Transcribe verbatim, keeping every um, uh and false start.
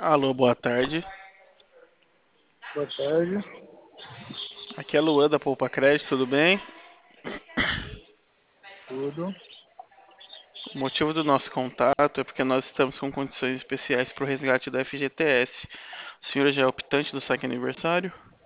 Alô, boa tarde. Boa tarde, Aqui é a Luan da Poupa Crédito, tudo bem? tudo. O motivo do nosso contato é porque nós estamos com condições especiais para o resgate do F G T S. O senhor já é optante do saque aniversário?